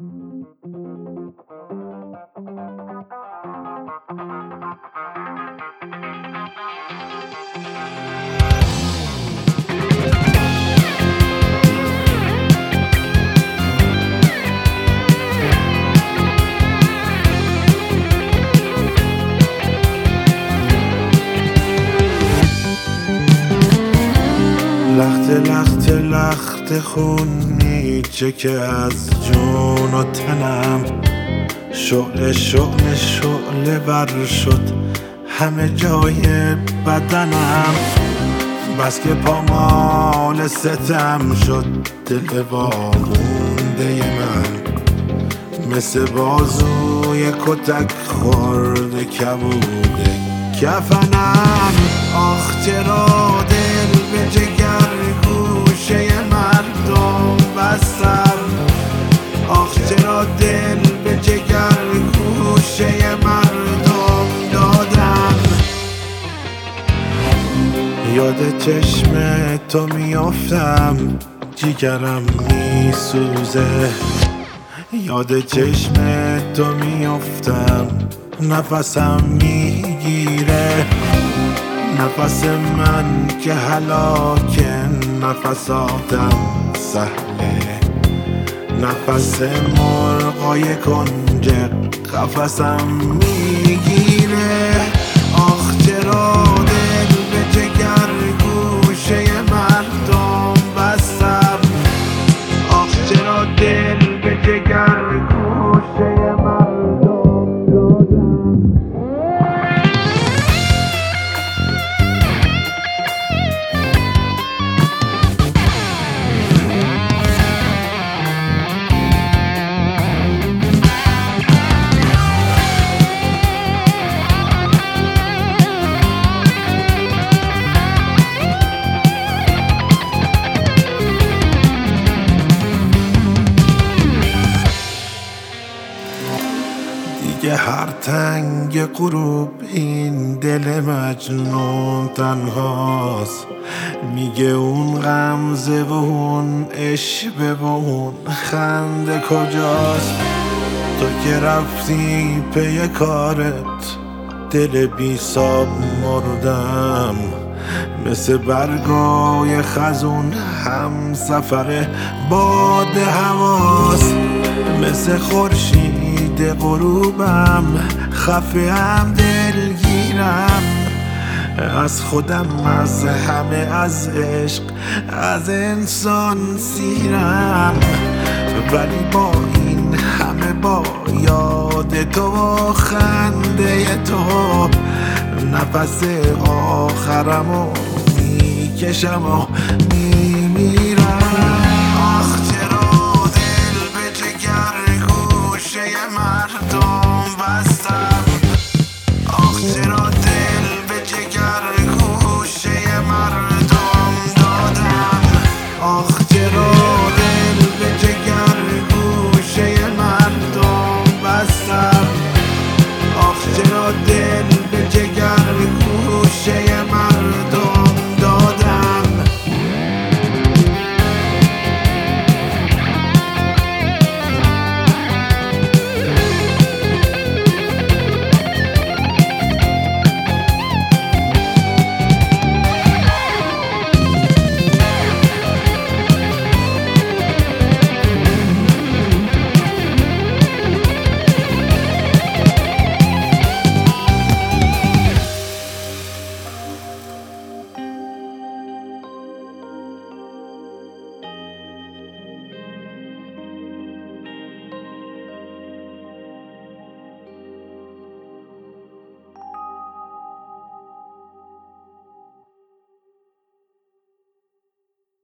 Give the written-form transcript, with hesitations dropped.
لخت لخت خون میچه که از جون و تنم، شعله ور شد همه جای بدنم. بس که پامال ستم شد دل وامونده من، مثل بازوی کتک خورده کبوده کفنم. آخ چرا دل به جگر گوشه مردم بستم، آخ چرا دل به جگر گوشه مردم دادم. یاد چشم تو میافتم جیگرم میسوزه، یاد چشم تو میافتم نفسم میگیره. نفس من که هلاکه نفساتم سهله، نفس مرغای کنج قفسم میگیره. آخ چرا دل به جگر گوشه مردم بستم، آخ چرا دل به جگر گوشه مردم دادم. دیگه هر تنگ غروب این دل مجنون تنهاست، میگه اون غمزه و اون عشوه و اون خنده کجاست. تو که رفتی پی کارت دل بی ساب مردم، مثل برگای خزون هم سفر باد هواست. مثل خورشید غروبم خفه هم دلگیرم، از خودم از همه از عشق از انسان سیرم. ولی با این همه با یاد تو و خنده تو نفس آخرمو میکشم و